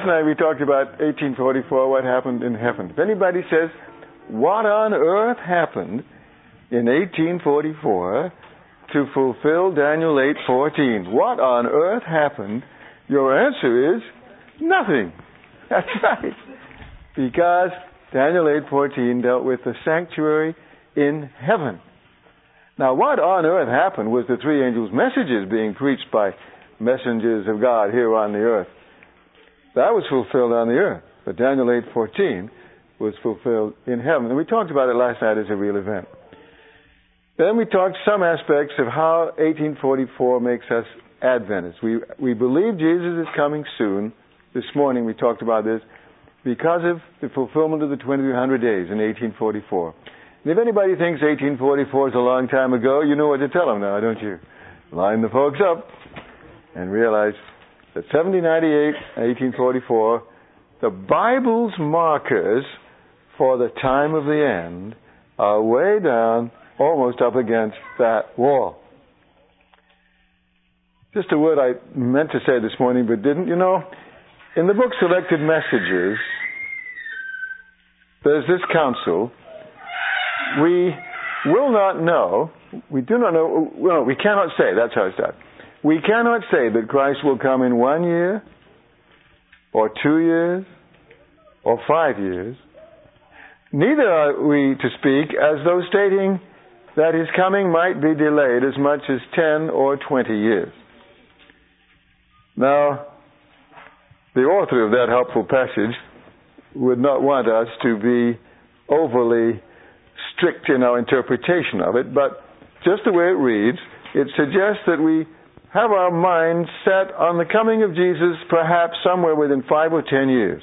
night we talked about 1844, what happened in heaven. If anybody says, what on earth happened in 1844 to fulfill Daniel 8:14? What on earth happened? Your answer is nothing. That's right. Because Daniel 8:14 dealt with the sanctuary in heaven. Now, what on earth happened was the three angels' messages being preached by messengers of God here on the earth. That was fulfilled on the earth. But Daniel 8:14 was fulfilled in heaven. And we talked about it last night as a real event. Then we talked some aspects of how 1844 makes us Adventists. We believe Jesus is coming soon. This morning we talked about this because of the fulfillment of the 2300 days in 1844. And if anybody thinks 1844 is a long time ago, you know what to tell them now, don't you? Line the folks up and realize that 1798 and 1844, the Bible's markers for the time of the end are way down, almost up against that wall. Just a word I meant to say this morning but didn't. You know, in the book Selected Messages, there's this counsel. We will not know, we do not know, well, we cannot say, that's how it starts. We cannot say that Christ will come in 1 year, or 2 years, or 5 years. Neither are we to speak as though stating that his coming might be delayed as much as 10 or 20 years. Now, the author of that helpful passage would not want us to be overly strict in our interpretation of it, but just the way it reads, it suggests that we have our minds set on the coming of Jesus perhaps somewhere within 5 or 10 years.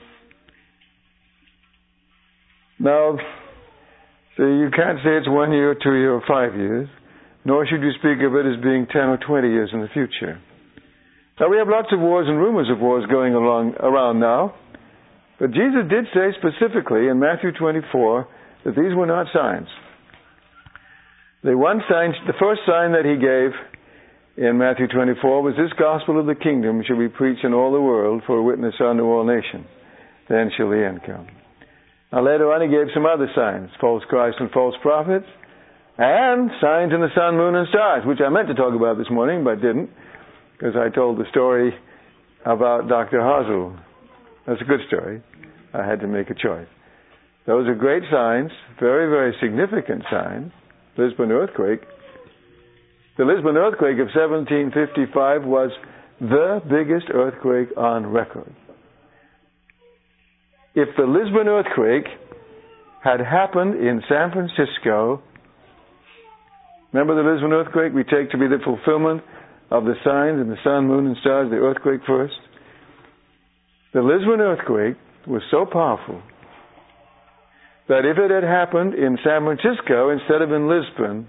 Now, see, you can't say it's 1 year, 2 years, or 5 years, nor should you speak of it as being 10 or 20 years in the future. Now, we have lots of wars and rumors of wars going around now, but Jesus did say specifically in Matthew 24 that these were not signs. The first sign that he gave in Matthew 24 was, this gospel of the kingdom shall be preached in all the world for a witness unto all nations. Then shall the end come. Now later on he gave some other signs, false Christs and false prophets, and signs in the sun, moon, and stars, which I meant to talk about this morning, but didn't, because I told the story about Dr. Hazel. That's a good story. I had to make a choice. Those are great signs, very, very significant signs. Lisbon earthquake. The Lisbon earthquake of 1755 was the biggest earthquake on record. If the Lisbon earthquake had happened in San Francisco, remember the Lisbon earthquake we take to be the fulfillment of the signs in the sun, moon, and stars, the earthquake first? The Lisbon earthquake was so powerful that if it had happened in San Francisco instead of in Lisbon,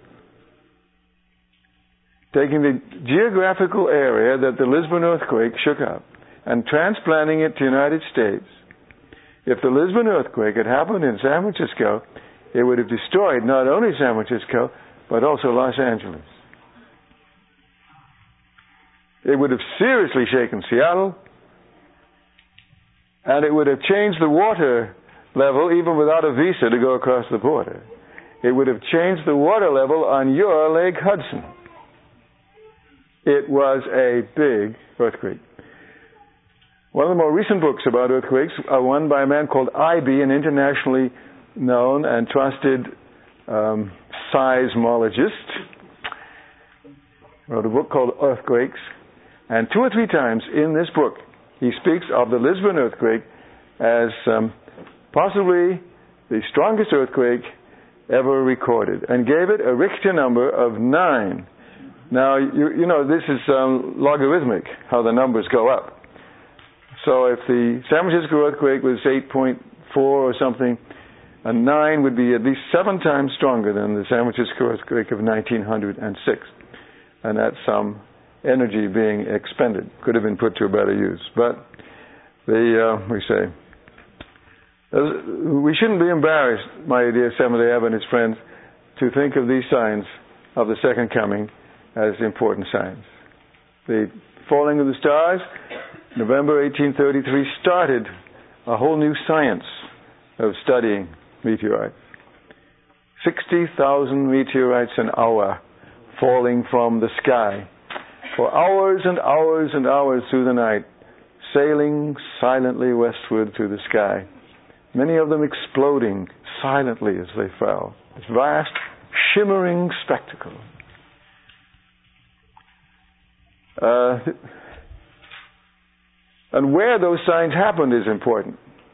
taking the geographical area that the Lisbon earthquake shook up and transplanting it to the United States, if the Lisbon earthquake had happened in San Francisco, it would have destroyed not only San Francisco, but also Los Angeles. It would have seriously shaken Seattle, and it would have changed the water level even without a visa to go across the border. It would have changed the water level on your Lake Hudson. It was a big earthquake. One of the more recent books about earthquakes are one by a man called Ivy, an internationally known and trusted seismologist. Wrote a book called Earthquakes. And 2 or 3 times in this book, he speaks of the Lisbon earthquake as possibly the strongest earthquake ever recorded, and gave it a Richter number of 9. Now, you know, this is logarithmic, how the numbers go up. So if the San Francisco earthquake was 8.4 or something, a 9 would be at least 7 times stronger than the San Francisco earthquake of 1906. And that's some energy being expended. Could have been put to a better use. But we shouldn't be embarrassed, my dear Seventh-day Adventist friends, to think of these signs of the second coming as important signs. The falling of the stars November 1833 started a whole new science of studying meteorites. 60,000 meteorites an hour falling from the sky for hours and hours and hours through the night, sailing silently westward through the sky, many of them exploding silently as they fell. This vast, shimmering spectacle. And where those signs happened is important.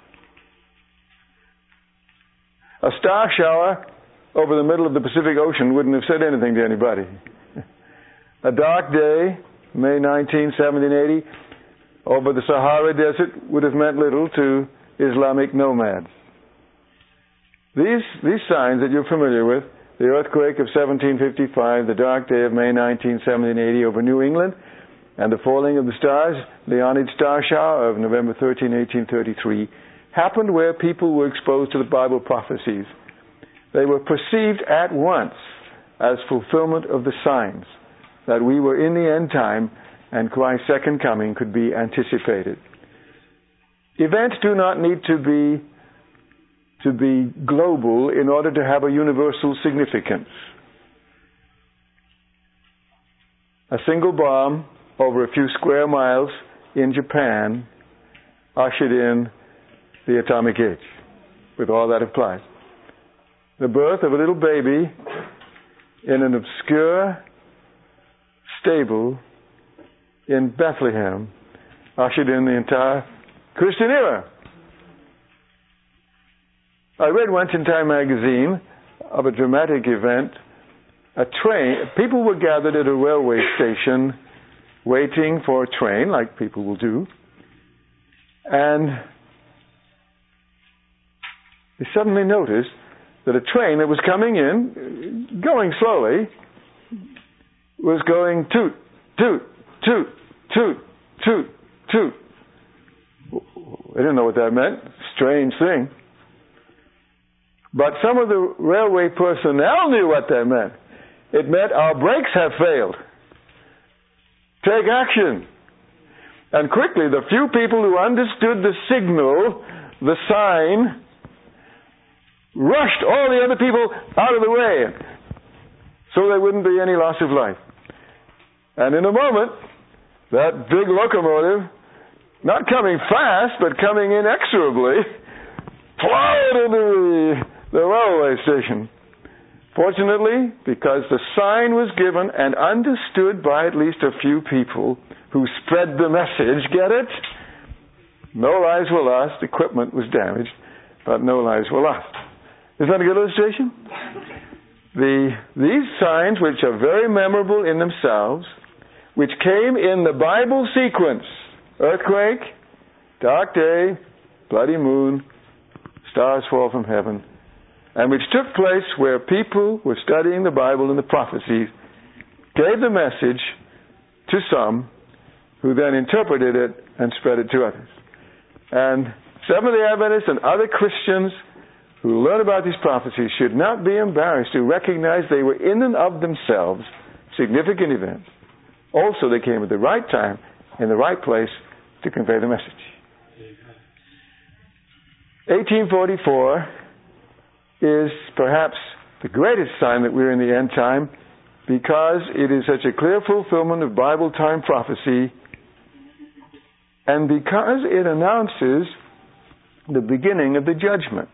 A star shower over the middle of the Pacific Ocean wouldn't have said anything to anybody. A dark day, May 19, 1780, over the Sahara Desert would have meant little to Islamic nomads. These signs that you're familiar with, the earthquake of 1755, the dark day of May 19, 1780 over New England, and the falling of the stars, the Leonid star shower of November 13, 1833, happened where people were exposed to the Bible prophecies. They were perceived at once as fulfillment of the signs that we were in the end time and Christ's second coming could be anticipated. Events do not need to be global in order to have a universal significance. A single bomb over a few square miles in Japan ushered in the atomic age, with all that applies. The birth of a little baby in an obscure stable in Bethlehem ushered in the entire Christian era. I read once in Time magazine of a dramatic event. People were gathered at a railway station waiting for a train, like people will do, and they suddenly noticed that a train that was coming in, going slowly, was going toot, toot, toot, toot, toot, toot. They didn't know what that meant. Strange thing. But some of the railway personnel knew what that meant. It meant our brakes have failed. Take action. And quickly, the few people who understood the signal, the sign, rushed all the other people out of the way so there wouldn't be any loss of life. And in a moment, that big locomotive, not coming fast, but coming inexorably, plowed into the railway station. Fortunately, because the sign was given and understood by at least a few people who spread the message, get it? No lives were lost, equipment was damaged, but no lives were lost. Isn't that a good illustration? These signs, which are very memorable in themselves, which came in the Bible sequence, earthquake, dark day, bloody moon, stars fall from heaven, and which took place where people were studying the Bible and the prophecies, gave the message to some who then interpreted it and spread it to others. And Seventh-day Adventists and other Christians who learn about these prophecies should not be embarrassed to recognize they were in and of themselves significant events. Also, they came at the right time, in the right place, to convey the message. 1844 is perhaps the greatest sign that we're in the end time because it is such a clear fulfillment of Bible time prophecy and because it announces the beginning of the judgment.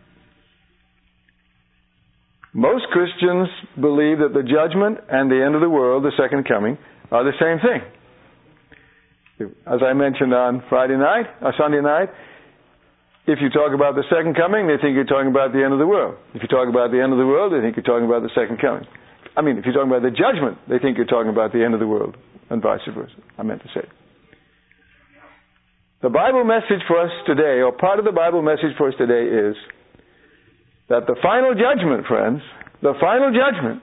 Most Christians believe that the judgment and the end of the world, the second coming, are the same thing. As I mentioned on Sunday night, if you talk about the second coming, they think you're talking about the end of the world. If you talk about the end of the world, they think you're talking about the second coming. I mean, if you're talking about the judgment, they think you're talking about the end of the world, and vice versa. I meant to say. The Bible message for us today, or part of the Bible message for us today is that the final judgment, friends, the final judgment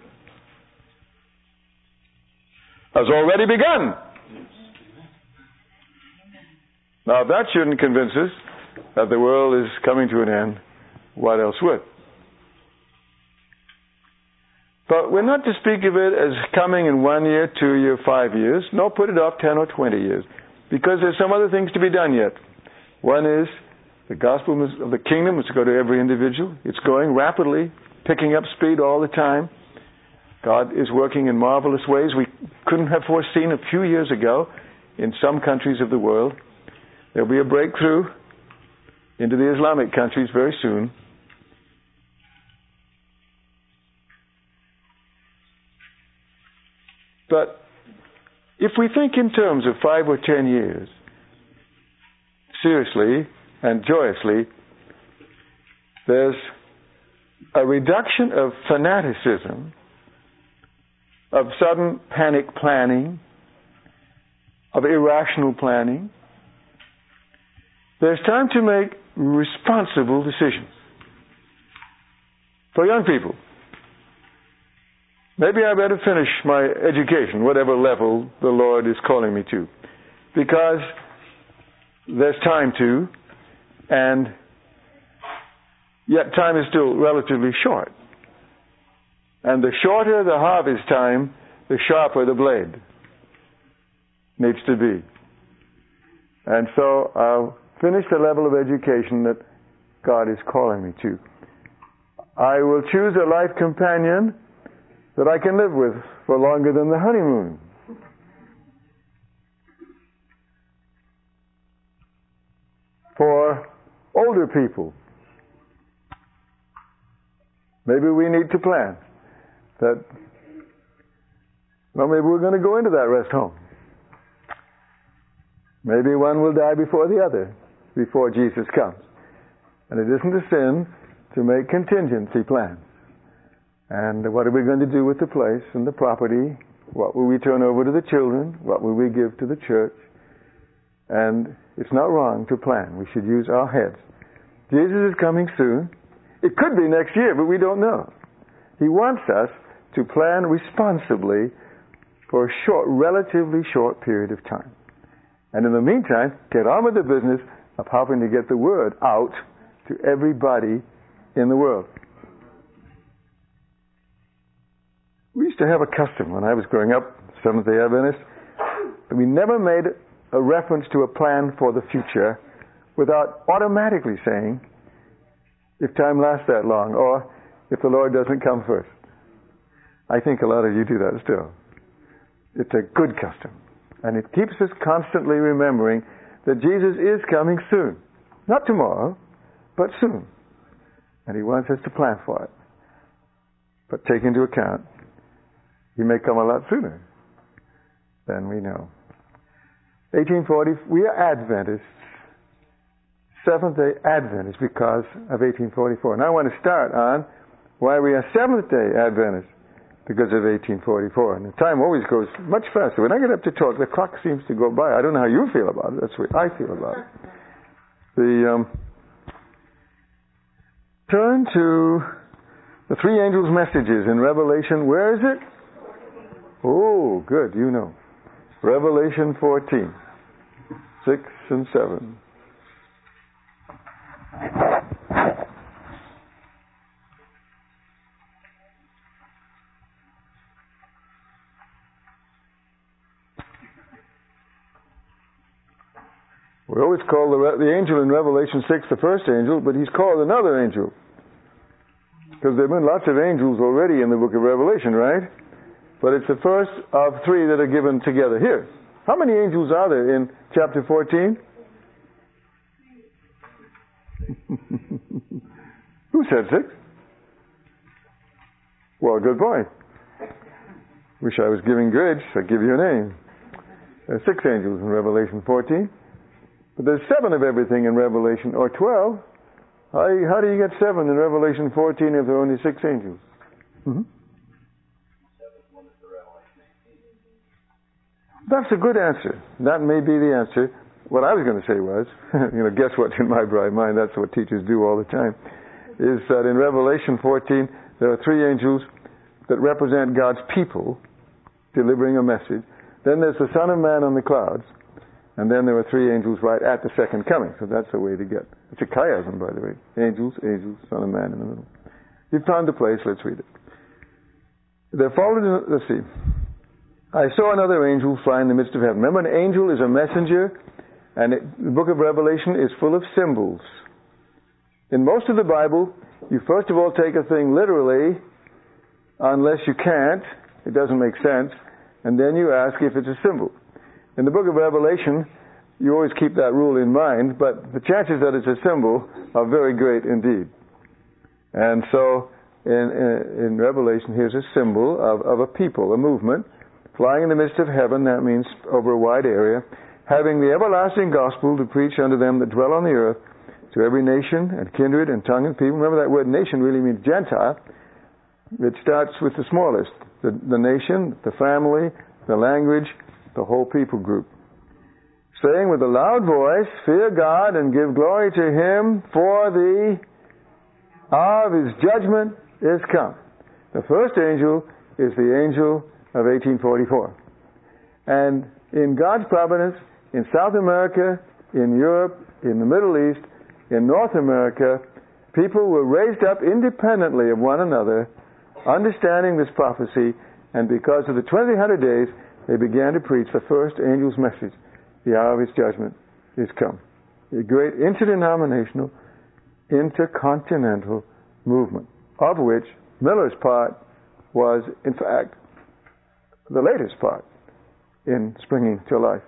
has already begun. Now, if that shouldn't convince us that the world is coming to an end, what else would? But we're not to speak of it as coming in 1 year, 2 years, 5 years. No, put it off 10 or 20 years. because there's some other things to be done yet. One is the gospel of the kingdom is to go to every individual. It's going rapidly, picking up speed all the time. God is working in marvelous ways we couldn't have foreseen a few years ago in some countries of the world. There'll be a breakthrough into the Islamic countries very soon. But if we think in terms of 5 or 10 years, seriously and joyously, there's a reduction of fanaticism, of sudden panic planning, of irrational planning. There's time to make responsible decisions. For young people, maybe I better finish my education, whatever level the Lord is calling me to, because there's time to, and yet time is still relatively short. And the shorter the harvest time, the sharper the blade needs to be. And so I'll finish the level of education that God is calling me to. I will choose a life companion that I can live with for longer than the honeymoon. For older people, maybe we need to plan that, well, maybe we're going to go into that rest home. Maybe one will die before the other, before Jesus comes. And it isn't a sin to make contingency plans. And what are we going to do with the place and the property? What will we turn over to the children? What will we give to the church? And it's not wrong to plan. We should use our heads. Jesus is coming soon. It could be next year, but we don't know. He wants us to plan responsibly for a short, relatively short period of time. And in the meantime, get on with the business of helping to get the word out to everybody in the world. We used to have a custom when I was growing up, Seventh-day Adventist, that we never made a reference to a plan for the future without automatically saying, if time lasts that long, or if the Lord doesn't come first. I think a lot of you do that still. It's a good custom. And it keeps us constantly remembering that Jesus is coming soon. Not tomorrow, but soon. And He wants us to plan for it. But take into account, He may come a lot sooner than we know. 1840, we are Adventists. Seventh-day Adventists because of 1844. And I want to start on why we are Seventh-day Adventists because of 1844. And the time always goes much faster. When I get up to talk, the clock seems to go by. I don't know how you feel about it. That's the way I feel about it. Turn to the three angels' messages in Revelation. Where is it? Oh, good. You know. Revelation 14, 6 and 7. We always call the angel in Revelation 6 the first angel, but he's called another angel. Because there have been lots of angels already in the book of Revelation, right? But it's the first of three that are given together here. How many angels are there in chapter 14? Who said 6? Well, good point. Wish I was giving grades. I'd give you a name. There's 6 angels in Revelation 14. But there's 7 of everything in Revelation, or 12. How do you get 7 in Revelation 14 if there are only 6 angels? Mm-hmm. That's a good answer. That may be the answer. What I was going to say was, guess what's in my bright mind? That's what teachers do all the time. Is that in Revelation 14, there are 3 angels that represent God's people delivering a message. Then there's the Son of Man on the clouds. And then there are 3 angels right at the second coming. So that's the way to get. It's a chiasm, by the way. Angels, Son of Man in the middle. You've found the place. Let's read it. There followed, let's see. I saw another angel fly in the midst of heaven. Remember, an angel is a messenger, and the book of Revelation is full of symbols. In most of the Bible, you first of all take a thing literally, unless you can't, it doesn't make sense, and then you ask if it's a symbol. In the book of Revelation, you always keep that rule in mind, but the chances that it's a symbol are very great indeed. And so, in Revelation, here's a symbol of a people, a movement, flying in the midst of heaven, that means over a wide area, having the everlasting gospel to preach unto them that dwell on the earth, to every nation and kindred and tongue and people. Remember that word nation really means Gentile. It starts with the smallest, the nation, the family, the language, the whole people group. Saying with a loud voice, fear God and give glory to Him, for the hour of His judgment is come. The first angel is the angel of 1844. And in God's providence, in South America, in Europe, in the Middle East, in North America, people were raised up independently of one another, understanding this prophecy, and because of the 2000 days, they began to preach the first angel's message. The hour of His judgment is come. A great interdenominational, intercontinental movement, of which Miller's part was, in fact, the latest part in springing to life.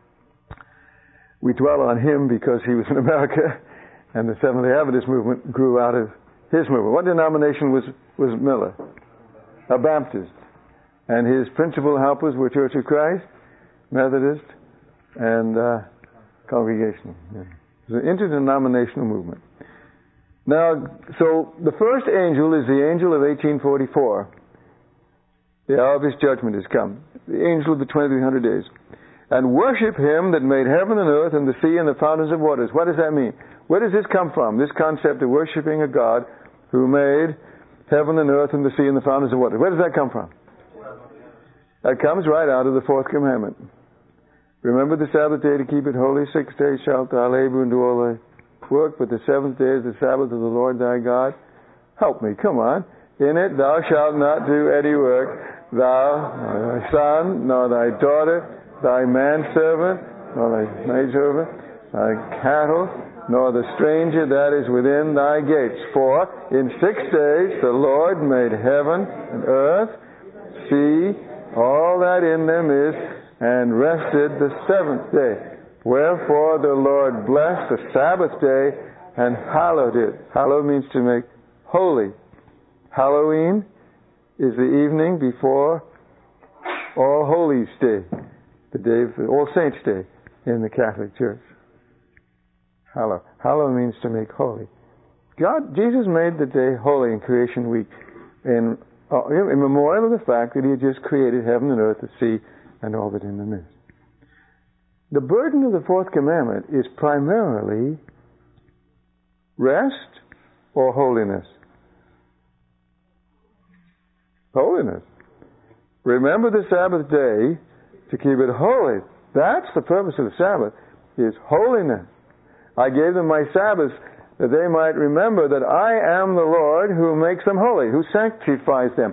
We dwell on him because he was in America, and the Seventh-day Adventist movement grew out of his movement. What denomination was Miller? A Baptist. And his principal helpers were Church of Christ, Methodist, and Congregational. Yeah. It was an interdenominational movement. Now, so the first angel is the angel of 1844. The hour of His judgment is come. The angel of the 2300 days. And worship Him that made heaven and earth and the sea and the fountains of waters. What does that mean? Where does this come from? This concept of worshiping a God who made heaven and earth and the sea and the fountains of waters. Where does that come from? That comes right out of the fourth commandment. Remember the Sabbath day to keep it holy. 6 days shalt thou labor and do all thy work, but the seventh day is the Sabbath of the Lord thy God. Help me, come on. In it thou shalt not do any work, thou, nor thy son, nor thy daughter, thy manservant, nor thy maidservant, thy cattle, nor the stranger that is within thy gates. For in 6 days the Lord made heaven and earth, sea, all that in them is, and rested the seventh day. Wherefore the Lord blessed the Sabbath day and hallowed it. Hallow means to make holy. Halloween is the evening before All Hallows Day, the day of All Saints Day in the Catholic Church. Hallow. Hallow means to make holy. Jesus made the day holy in Creation Week in memorial of the fact that He had just created heaven and earth, the sea, and all that in them is. The burden of the fourth commandment is primarily rest or holiness. Holiness. Remember the Sabbath day to keep it holy. That's the purpose of the Sabbath, is holiness. I gave them my Sabbaths that they might remember that I am the Lord who makes them holy, who sanctifies them.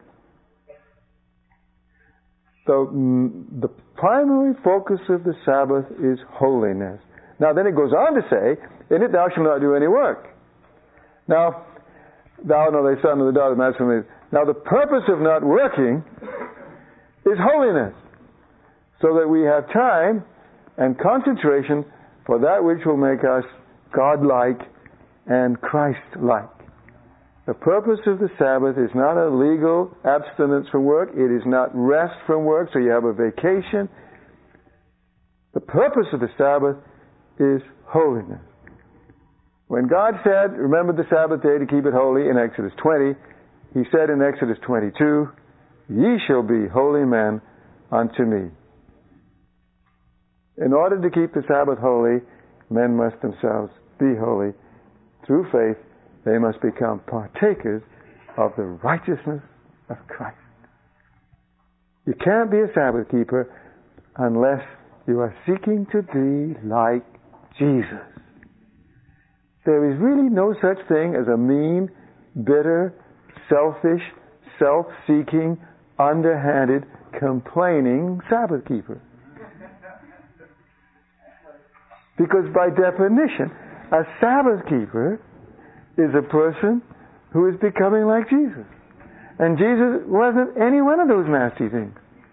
So the primary focus of the Sabbath is holiness. Now then it goes on to say, in it thou shalt not do any work. Now, thou nor thy son nor the daughter of the Now the purpose of not working is holiness, so that we have time and concentration for that which will make us God-like and Christ-like. The purpose of the Sabbath is not a legal abstinence from work. It is not rest from work, so you have a vacation. The purpose of the Sabbath is holiness. When God said, remember the Sabbath day to keep it holy in Exodus 20, He said in Exodus 22, ye shall be holy men unto me. In order to keep the Sabbath holy, men must themselves be holy. Through faith, they must become partakers of the righteousness of Christ. You can't be a Sabbath keeper unless you are seeking to be like Jesus. There is really no such thing as a mean, bitter, selfish, self-seeking, underhanded, complaining Sabbath keeper. Because by definition, a Sabbath keeper is a person who is becoming like Jesus. And Jesus wasn't any one of those nasty things.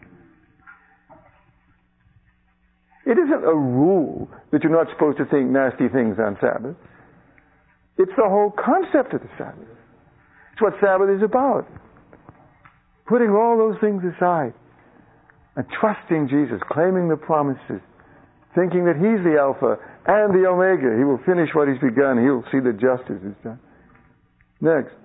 It isn't a rule that you're not supposed to think nasty things on Sabbath. It's the whole concept of the Sabbath. It's what Sabbath is about. Putting all those things aside and trusting Jesus, claiming the promises, thinking that He's the Alpha and the Omega. He will finish what He's begun. He'll see that justice is done. Next.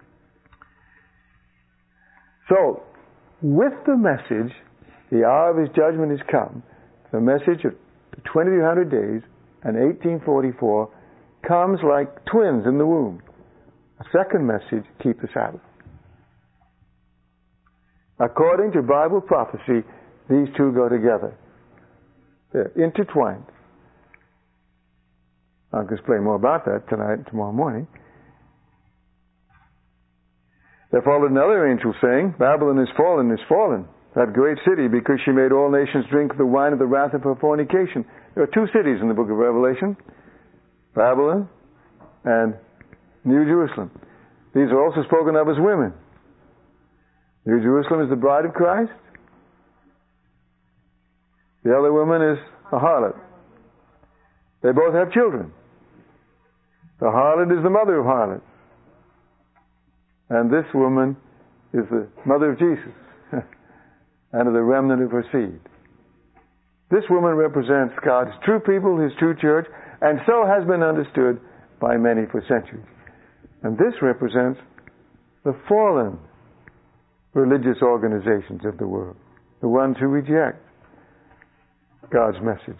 So, with the message, the hour of His judgment is come. The message of the 2200 days and 1844 comes like twins in the womb. A second message, keep the Sabbath. According to Bible prophecy, these two go together. They're intertwined. I'll explain more about that tonight and tomorrow morning. There followed another angel saying, Babylon is fallen, that great city, because she made all nations drink of the wine of the wrath of her fornication. There are two cities in the book of Revelation, Babylon and New Jerusalem. These are also spoken of as women. New Jerusalem is the bride of Christ. The other woman is a harlot. They both have children. The harlot is the mother of harlots. And this woman is the mother of Jesus and of the remnant of her seed. This woman represents God's true people, His true church, and so has been understood by many for centuries. And this represents the fallen religious organizations of the world, the ones who reject God's message.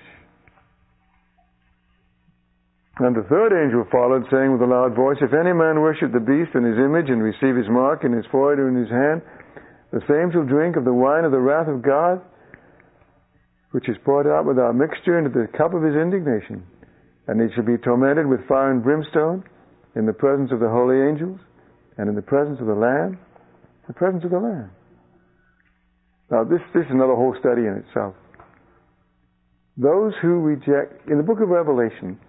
And the third angel followed, saying with a loud voice, If any man worship the beast and his image, and receive his mark in his forehead or in his hand, the same shall drink of the wine of the wrath of God, which is poured out without mixture into the cup of His indignation. And he shall be tormented with fire and brimstone in the presence of the holy angels and in the presence of the Lamb. The presence of the Lamb. Now this is another whole study in itself. Those who reject, in the book of Revelation,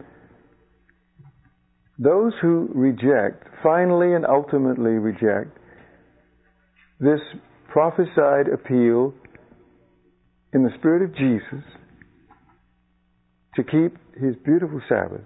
those who reject, finally and ultimately reject, this prophesied appeal in the Spirit of Jesus to keep His beautiful Sabbath,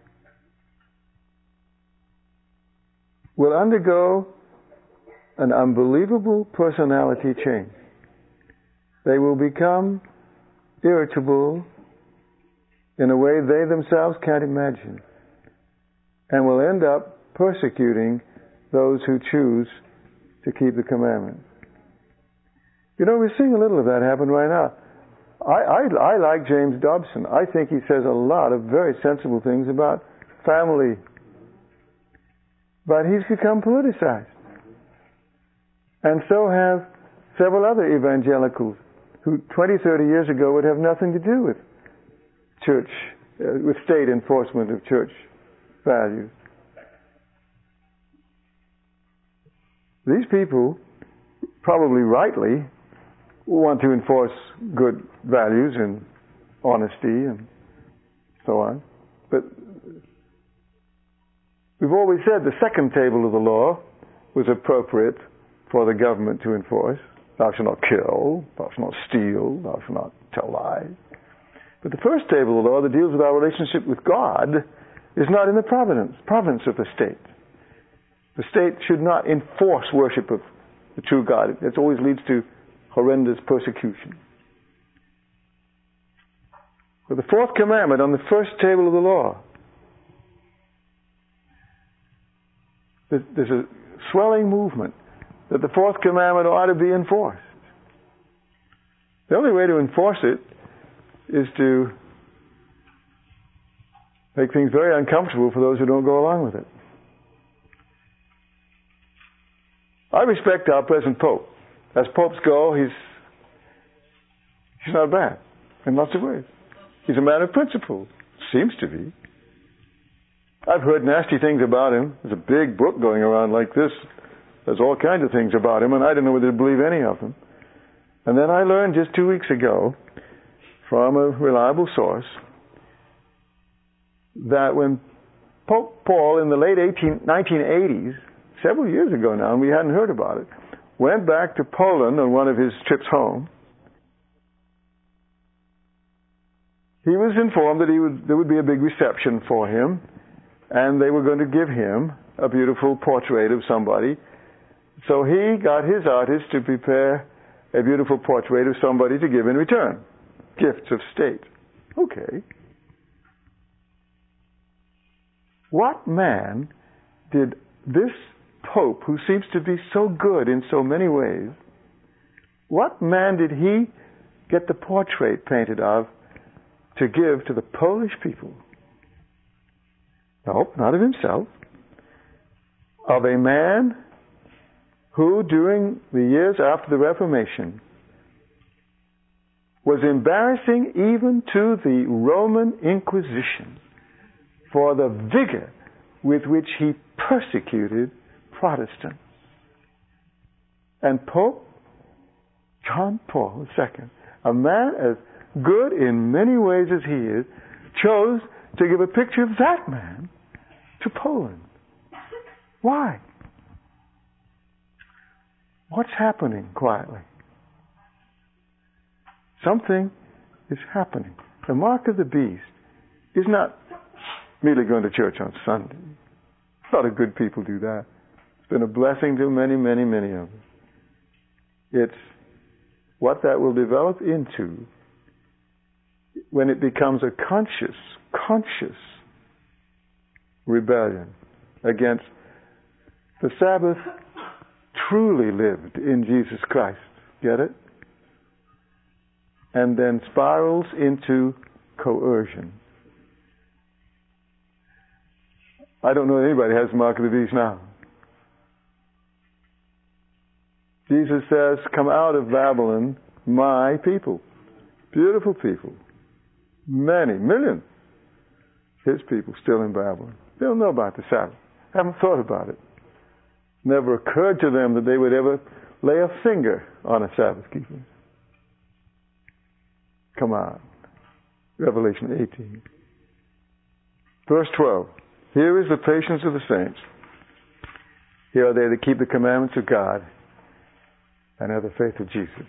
will undergo an unbelievable personality change. They will become irritable in a way they themselves can't imagine, and will end up persecuting those who choose to keep the commandments. You know, we're seeing a little of that happen right now. I like James Dobson. I think he says a lot of very sensible things about family. But he's become politicized. And so have several other evangelicals who 20, 30 years ago would have nothing to do with church, with state enforcement of church values. These people, probably rightly, want to enforce good values and honesty and so on. But we've always said the second table of the law was appropriate for the government to enforce. Thou shalt not kill, thou shalt not steal, thou shalt not tell lies. But the first table of the law that deals with our relationship with God is not in the province of the state. The state should not enforce worship of the true God. It always leads to horrendous persecution. But the fourth commandment on the first table of the law, there's a swelling movement that the fourth commandment ought to be enforced. The only way to enforce it is to make things very uncomfortable for those who don't go along with it. I respect our present Pope. As popes go, he's not bad in lots of ways. He's a man of principle. Seems to be. I've heard nasty things about him. There's a big book going around like this, There's all kinds of things about him, and I didn't know whether to believe any of them. And then I learned just 2 weeks ago from a reliable source that when Pope Paul in the late 1980s, several years ago now, and we hadn't heard about it, went back to Poland on one of his trips home, he was informed that there would be a big reception for him, and they were going to give him a beautiful portrait of somebody. So he got his artist to prepare a beautiful portrait of somebody to give in return. Gifts of state. Okay. What man did this Pope, who seems to be so good in so many ways, what man did he get the portrait painted of to give to the Polish people? No, not of himself. Of a man who, during the years after the Reformation, was embarrassing even to the Roman Inquisition for the vigor with which he persecuted Protestants. And Pope John Paul II, a man as good in many ways as he is, chose to give a picture of that man to Poland. Why? What's happening quietly? Something is happening. The mark of the beast is not merely going to church on Sunday. A lot of good people do that. It's been a blessing to many, many, many of us. It's what that will develop into when it becomes a conscious rebellion against the Sabbath truly lived in Jesus Christ. Get it? And then spirals into coercion. I don't know anybody has the mark of the beast now. Jesus says, "Come out of Babylon, my people." Beautiful people. Many, millions. His people still in Babylon. They don't know about the Sabbath. Haven't thought about it. Never occurred to them that they would ever lay a finger on a Sabbath keeper. Come on. Revelation 18. Verse 12. Here is the patience of the saints. Here are they that keep the commandments of God and have the faith of Jesus.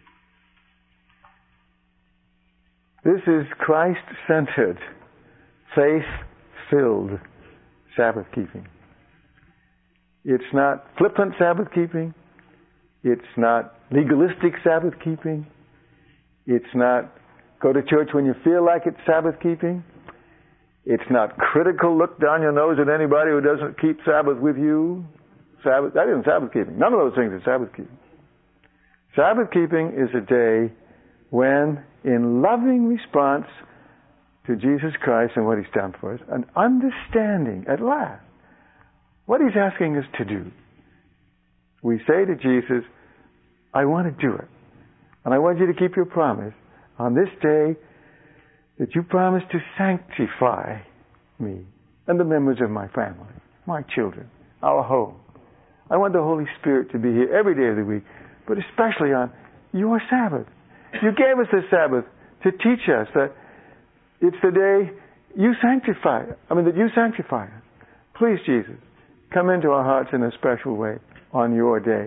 This is Christ-centered, faith-filled Sabbath keeping. It's not flippant Sabbath keeping. It's not legalistic Sabbath keeping. It's not go to church when you feel like it's Sabbath keeping. It's not critical, look down your nose at anybody who doesn't keep Sabbath with you. Sabbath, that isn't Sabbath keeping. None of those things are Sabbath keeping. Sabbath keeping is a day when, in loving response to Jesus Christ and what He's done for us, an understanding at last what He's asking us to do, we say to Jesus, I want to do it. And I want you to keep your promise on this day that you promise to sanctify me and the members of my family, my children, our home. I want the Holy Spirit to be here every day of the week, but especially on your Sabbath. You gave us this Sabbath to teach us that it's the day you sanctify. That you sanctify us. Please, Jesus, come into our hearts in a special way on your day.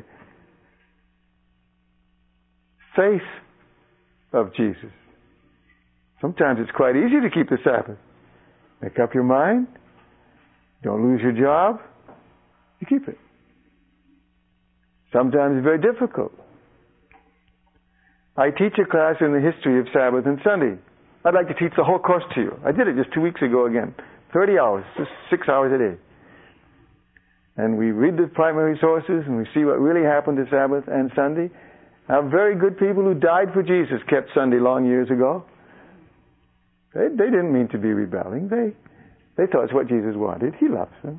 Faith of Jesus. Sometimes it's quite easy to keep the Sabbath. Make up your mind. Don't lose your job. You keep it. Sometimes it's very difficult. I teach a class in the history of Sabbath and Sunday. I'd like to teach the whole course to you. I did it just 2 weeks ago again. 30 hours, just 6 hours a day. And we read the primary sources and we see what really happened to Sabbath and Sunday. Now, very good people who died for Jesus kept Sunday long years ago. They didn't mean to be rebelling. They thought it's what Jesus wanted. He loves them.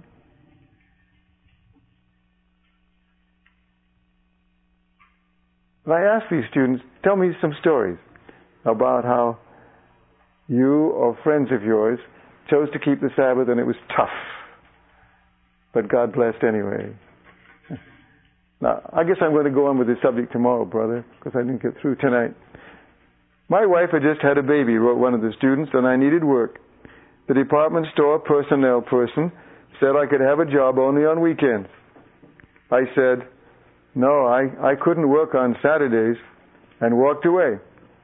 And I asked these students, tell me some stories about how you or friends of yours chose to keep the Sabbath and it was tough, but God blessed anyway. Now, I guess I'm going to go on with this subject tomorrow, brother, because I didn't get through tonight. My wife had just had a baby, wrote one of the students, and I needed work. The department store personnel person said I could have a job only on weekends. I said, no, I couldn't work on Saturdays, and walked away.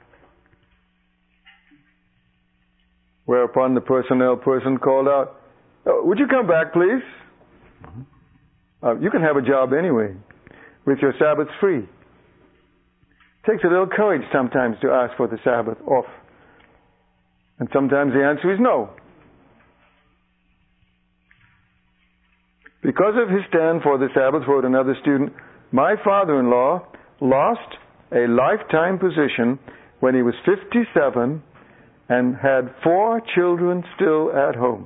Whereupon the personnel person called out, would you come back, please? You can have a job anyway, with your Sabbath free. Takes a little courage sometimes to ask for the Sabbath off. And sometimes the answer is no. Because of his stand for the Sabbath, wrote another student, my father-in-law lost a lifetime position when he was 57 and had 4 children still at home.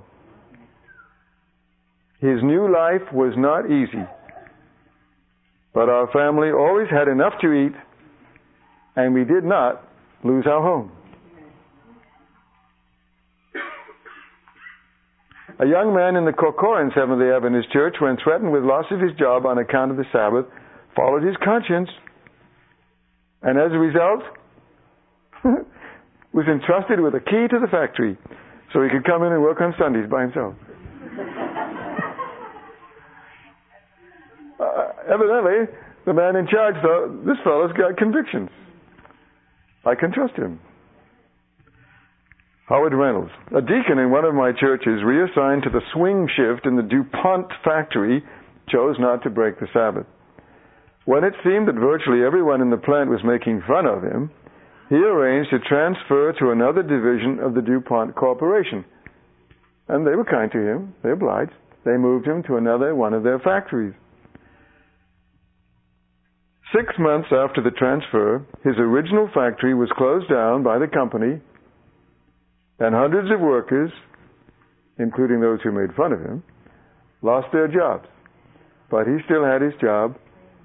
His new life was not easy, but our family always had enough to eat, and we did not lose our home. A young man in the Corcoran Seventh-day Adventist Church, when threatened with loss of his job on account of the Sabbath, followed his conscience, and as a result, was entrusted with a key to the factory so he could come in and work on Sundays by himself. Evidently, the man in charge thought, this fellow's got convictions. I can trust him. Howard Reynolds, a deacon in one of my churches reassigned to the swing shift in the DuPont factory, chose not to break the Sabbath. When it seemed that virtually everyone in the plant was making fun of him, he arranged to transfer to another division of the DuPont Corporation. And they were kind to him. They obliged. They moved him to another one of their factories. 6 months after the transfer, his original factory was closed down by the company, and hundreds of workers, including those who made fun of him, lost their jobs. But he still had his job.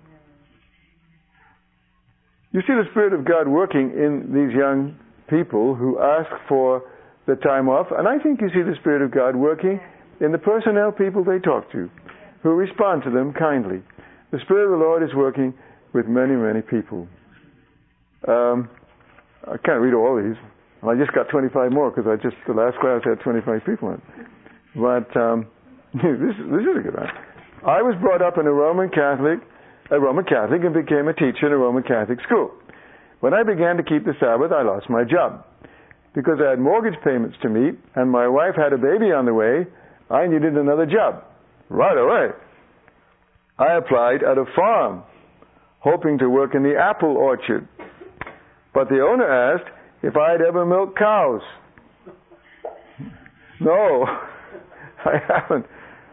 You see the Spirit of God working in these young people who ask for the time off, and I think you see the Spirit of God working in the personnel people they talk to, who respond to them kindly. The Spirit of the Lord is working with many, many people. I can't read all these. I just got 25 more because the last class had 25 people in it. But this is a good one. I was brought up in a Roman Catholic and became a teacher in a Roman Catholic school. When I began to keep the Sabbath, I lost my job. Because I had mortgage payments to meet and my wife had a baby on the way, I needed another job. Right away. I applied at a farm, hoping to work in the apple orchard. But the owner asked if I had ever milked cows. No, I haven't.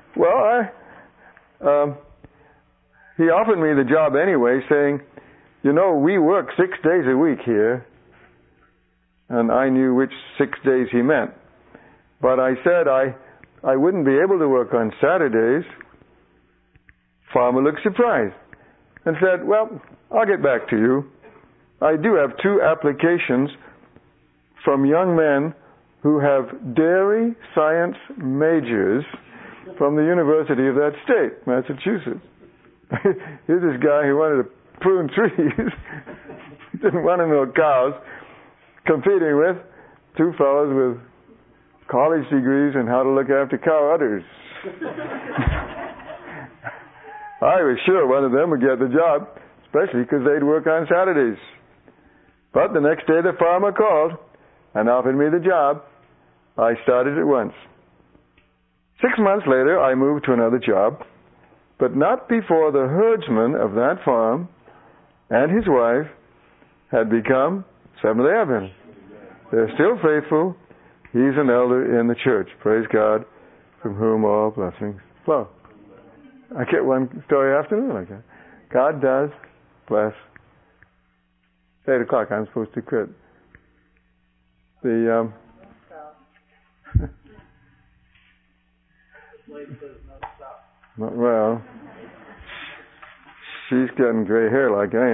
Well, he offered me the job anyway, saying, you know, we work 6 days a week here. And I knew which 6 days he meant. But I said I wouldn't be able to work on Saturdays. Farmer looked surprised and said, well, I'll get back to you. I do have 2 applications from young men who have dairy science majors from the University of that state, Massachusetts. Here's this guy who wanted to prune trees, didn't want to milk cows, competing with 2 fellows with college degrees in how to look after cow udders. I was sure one of them would get the job, especially because they'd work on Saturdays. But the next day the farmer called and offered me the job. I started at once. 6 months later, I moved to another job, but not before the herdsman of that farm and his wife had become Seventh-day Adventists. They're still faithful. He's an elder in the church. Praise God, from whom all blessings flow. I get one story afternoon like that. God does bless. It's 8 o'clock. I'm supposed to quit. Well, she's getting gray hair like I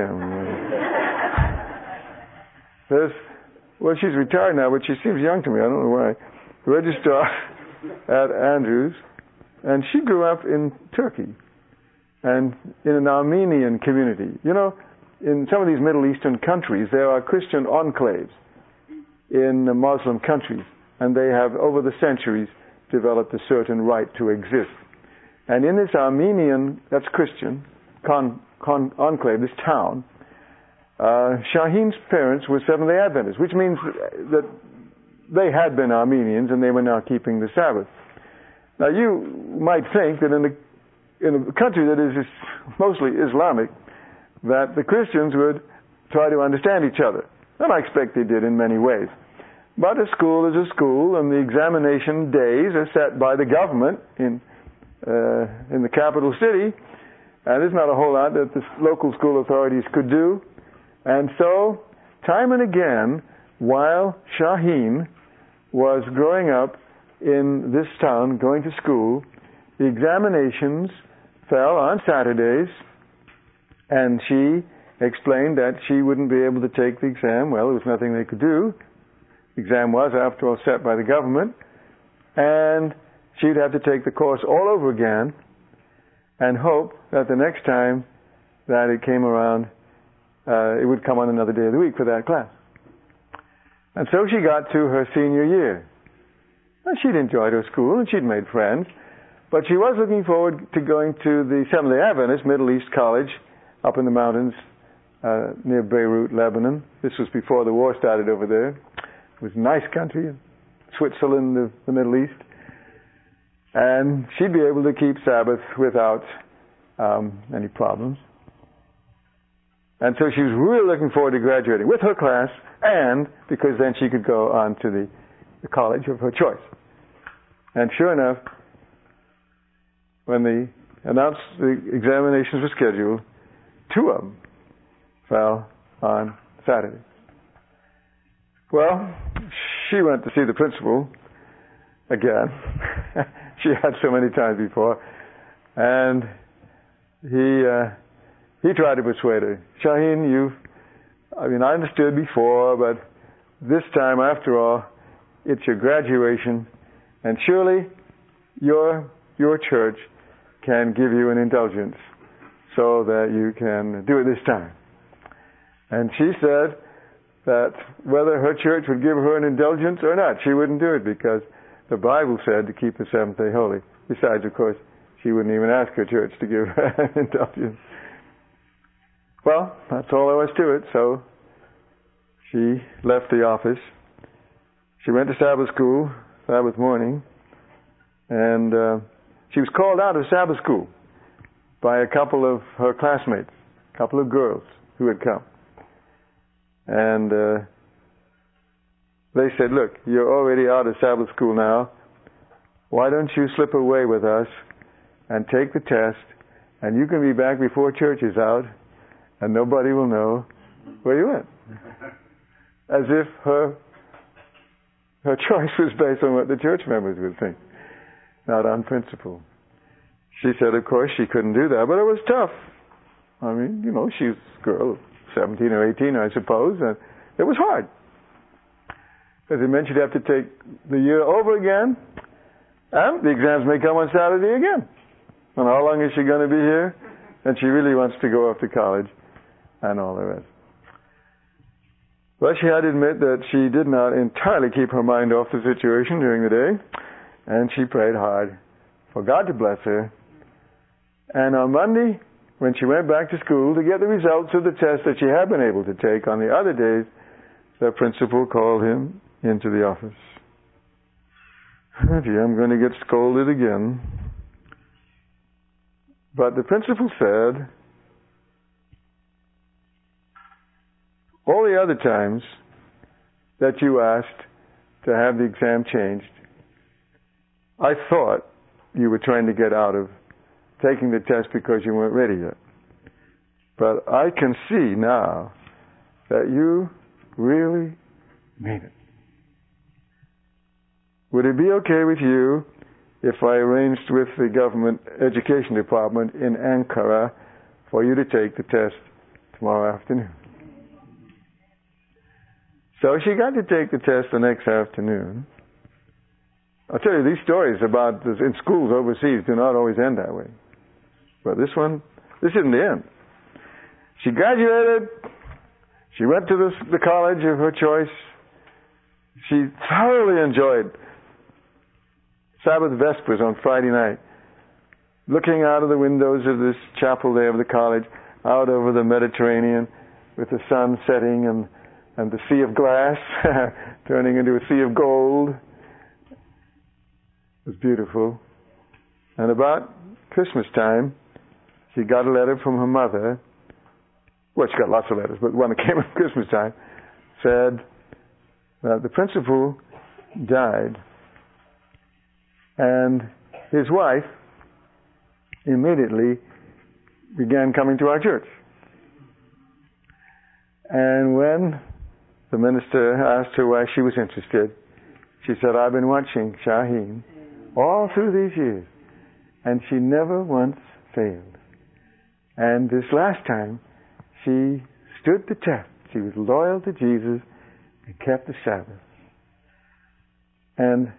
am. Well, she's retired now, but she seems young to me. I don't know why. Registrar at Andrews, and she grew up in Turkey. and in an Armenian community. You know, in some of these Middle Eastern countries, there are Christian enclaves in the Muslim countries, and they have, over the centuries, developed a certain right to exist. And in this Armenian, that's Christian, enclave, this town, Shaheen's parents were Seventh-day Adventists, which means that they had been Armenians and they were now keeping the Sabbath. Now you might think that in a country that is mostly Islamic, that the Christians would try to understand each other. And I expect they did in many ways. But a school is a school, and the examination days are set by the government in the capital city, and there's not a whole lot that the local school authorities could do. And so, time and again, while Shaheen was growing up in this town, going to school, the examinations fell on Saturdays, and she explained that she wouldn't be able to take the exam. Well, there was nothing they could do. The exam was, after all, set by the government, and she'd have to take the course all over again and hope that the next time that it came around, it would come on another day of the week for that class. And so she got to her senior year. And she'd enjoyed her school, and she'd made friends, but she was looking forward to going to the Seventh-day Adventist Middle East College up in the mountains near Beirut, Lebanon. This was before the war started over there. It was a nice country, Switzerland, the Middle East. And she'd be able to keep Sabbath without any problems. And so she was really looking forward to graduating with her class, and because then she could go on to the college of her choice. And sure enough, when they announced the examinations were scheduled, 2 of them fell on Saturday. Well, she went to see the principal again. She had so many times before. And he tried to persuade her. Shaheen, I understood before, but this time, after all, it's your graduation, and surely your church can give you an indulgence so that you can do it this time. And she said that whether her church would give her an indulgence or not, she wouldn't do it because the Bible said to keep the seventh day holy. Besides, of course, she wouldn't even ask her church to give her an indulgence. Well, that's all there was to it, so she left the office. She went to Sabbath school, Sabbath morning, and she was called out of Sabbath school by a couple of her classmates, a couple of girls who had come. And they said, look, you're already out of Sabbath school now. Why don't you slip away with us and take the test, and you can be back before church is out, and nobody will know where you went. As if her choice was based on what the church members would think, not on principle. She said, of course, she couldn't do that, but it was tough. I mean, she's a girl, 17 or 18, I suppose, and it was hard. Because it meant she'd have to take the year over again, and the exams may come on Saturday again. And how long is she going to be here? And she really wants to go off to college, and all the rest. But she had to admit that she did not entirely keep her mind off the situation during the day, and she prayed hard for God to bless her. And on Monday, when she went back to school to get the results of the test that she had been able to take on the other days, the principal called him into the office. Oh dear, I'm going to get scolded again. But the principal said, all the other times that you asked to have the exam changed, I thought you were trying to get out of taking the test because you weren't ready yet. But I can see now that you really mean it. Would it be okay with you if I arranged with the government education department in Ankara for you to take the test tomorrow afternoon? So she got to take the test the next afternoon. I'll tell you, these stories about in schools overseas do not always end that way. But this one This isn't the end. She graduated. She went to the college of her choice. She thoroughly enjoyed Sabbath Vespers on Friday night, looking out of the windows of this chapel there of the college, out over the Mediterranean with the sun setting and the sea of glass turning into a sea of gold. It was beautiful. And about Christmas time, she got a letter from her mother. Well, she got lots of letters, but one that came at Christmas time said that the principal died, and his wife immediately began coming to our church. And when the minister asked her why she was interested, she said, I've been watching Shaheen all through these years, and she never once failed. And this last time, she stood the test. She was loyal to Jesus and kept the Sabbath. And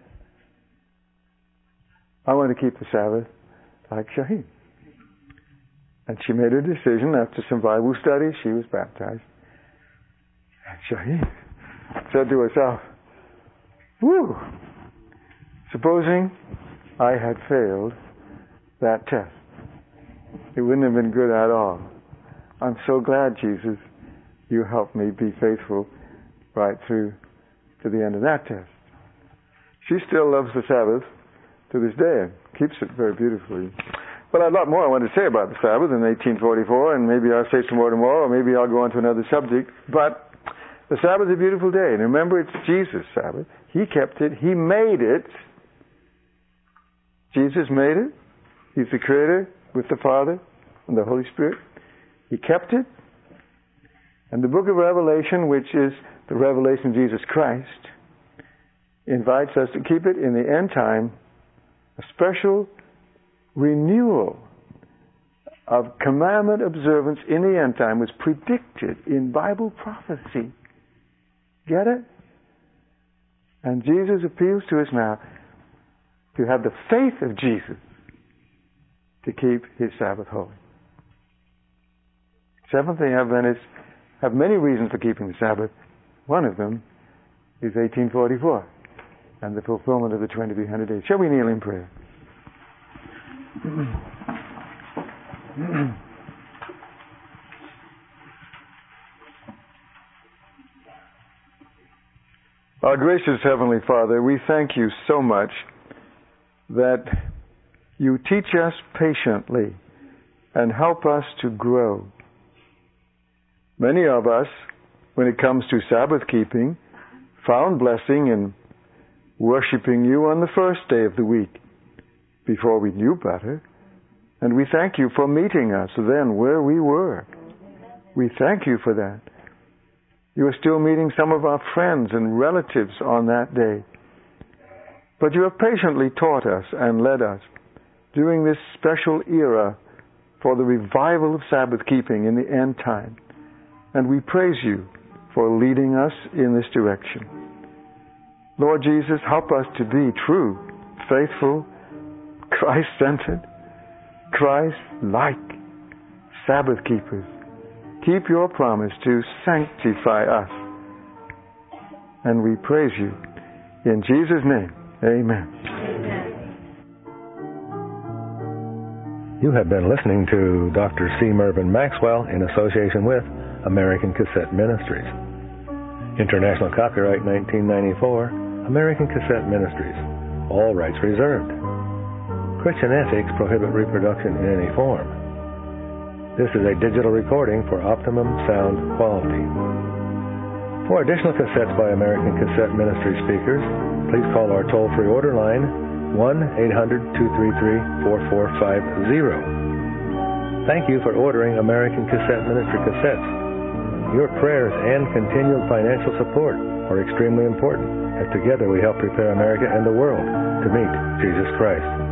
I want to keep the Sabbath like Shaheen. And she made her decision after some Bible study. She was baptized. And Shaheen said to herself, whew, supposing I had failed that test, it wouldn't have been good at all. I'm so glad, Jesus, you helped me be faithful right through to the end of that test. She still loves the Sabbath to this day and keeps it very beautifully. But I've a lot more I want to say about the Sabbath in 1844, and maybe I'll say some more tomorrow, or maybe I'll go on to another subject. But the Sabbath is a beautiful day. And remember, it's Jesus' Sabbath. He kept it. He made it. Jesus made it. He's the Creator with the Father and the Holy Spirit. He kept it. And the book of Revelation, which is the revelation of Jesus Christ, invites us to keep it in the end time. A special renewal of commandment observance in the end time was predicted in Bible prophecy. Get it? And Jesus appeals to us now to have the faith of Jesus to keep His Sabbath holy. Seventh-day Adventists have many reasons for keeping the Sabbath. One of them is 1844 and the fulfillment of the 2300 days. Shall we kneel in prayer? Our gracious Heavenly Father, we thank you so much that you teach us patiently and help us to grow. Many of us, when it comes to Sabbath keeping, found blessing in worshiping you on the first day of the week before we knew better. And we thank you for meeting us then where we were. We thank you for that. You are still meeting some of our friends and relatives on that day. But you have patiently taught us and led us during this special era for the revival of Sabbath keeping in the end time. And we praise you for leading us in this direction. Lord Jesus, help us to be true, faithful, Christ-centered, Christ-like Sabbath keepers. Keep your promise to sanctify us. And we praise you. In Jesus' name, amen. You have been listening to Dr. C. Mervyn Maxwell in association with American Cassette Ministries. International copyright 1994, American Cassette Ministries. All rights reserved. Christian ethics prohibit reproduction in any form. This is a digital recording for optimum sound quality. For additional cassettes by American Cassette Ministry speakers, please call our toll-free order line 1-800-233-4450. Thank you for ordering American Cassette Ministry cassettes. Your prayers and continual financial support are extremely important, as together we help prepare America and the world to meet Jesus Christ.